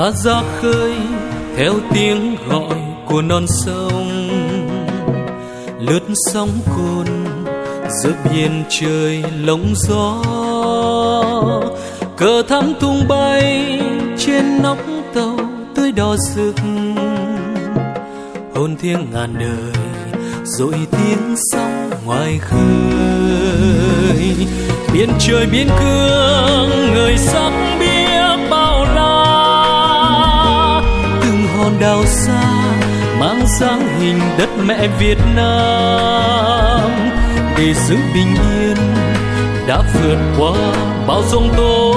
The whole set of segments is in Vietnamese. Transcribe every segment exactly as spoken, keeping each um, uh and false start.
Ta ra khơi theo tiếng gọi của non sông, lướt sóng cồn giữa biển trời lộng gió. Cờ thắm tung bay trên nóc tàu tươi đỏ rực, hồn thiêng ngàn đời rồi tiếng sóng ngoài khơi. Biển trời biên cương người sắc biết bao la, từng hòn đảo xa mang dáng hình đất mẹ Việt Nam. Để giữ bình yên đã vượt qua bao giông tố,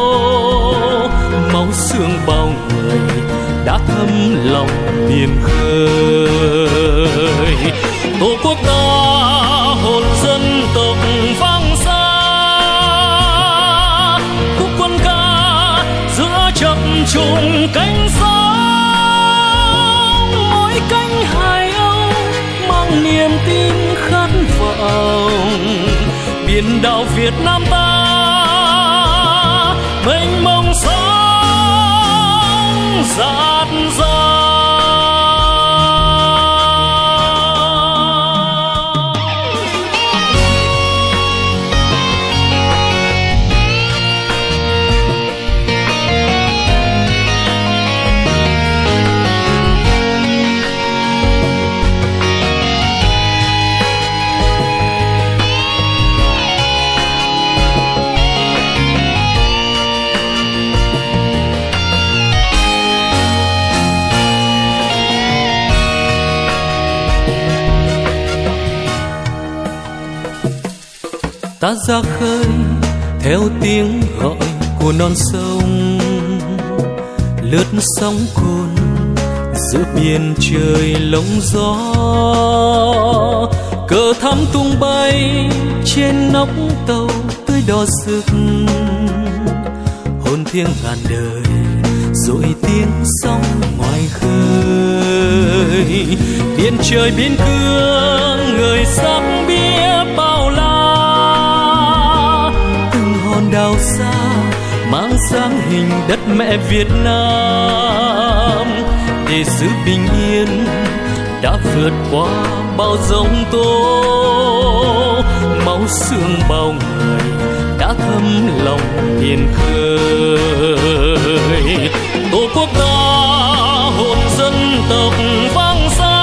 máu xương bao người đã thấm lòng biển khơi. Tổ quốc ta hồn dân tộc vang xa, khúc quân ca giữa chập trùng cánh sóng. Mỗi cánh hải âu mang niềm tin khát vọng, biển đảo Việt Nam ta mênh mông sóng dạt dào. Ta ra khơi theo tiếng gọi của non sông, lướt sóng cồn giữa biển trời lộng gió. Cờ thắm tung bay trên nóc tàu tươi đỏ rực, hồn thiêng ngàn đời rồi tiếng sóng ngoài khơi. Biển trời biên cương người sắc biết bao la, đảo xa mang dáng hình đất mẹ Việt Nam. Để giữ bình yên đã vượt qua bao giông tố, máu xương bao người đã thấm lòng biển khơi. Tổ quốc ta hồn dân tộc vang xa,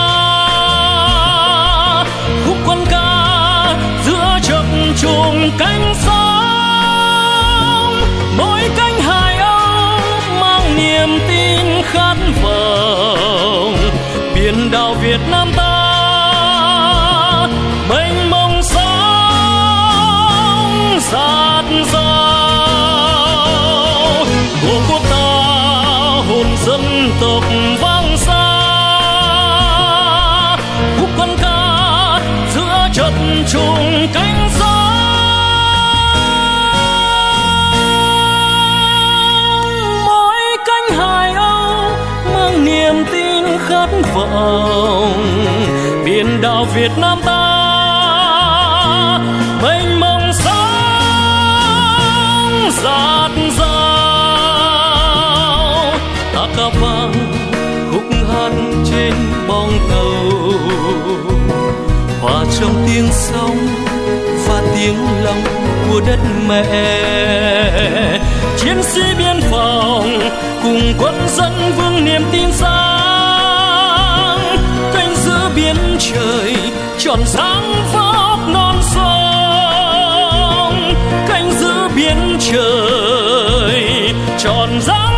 khúc quân ca giữa chập trùng cánh sóng. Mỗi cánh hải âu mang niềm tin khát vọng, biển đảo Việt Nam ta mênh mông sóng dạt dào. Tổ quốc ta hồn dân tộc vang xa, khúc quân ca giữa chập trùng cánh sóng. Niềm tin khát vọng, biển đảo Việt Nam ta mênh mông sóng dạt dào. Ta ca vang khúc hát trên bong tàu, hòa trong tiếng sóng và tiếng lòng của đất mẹ. Chiến sĩ biên phòng cùng quân dân vương niềm tin sáng, canh giữ biển trời tròn dáng vóc non sông. Canh giữ biển trời tròn dáng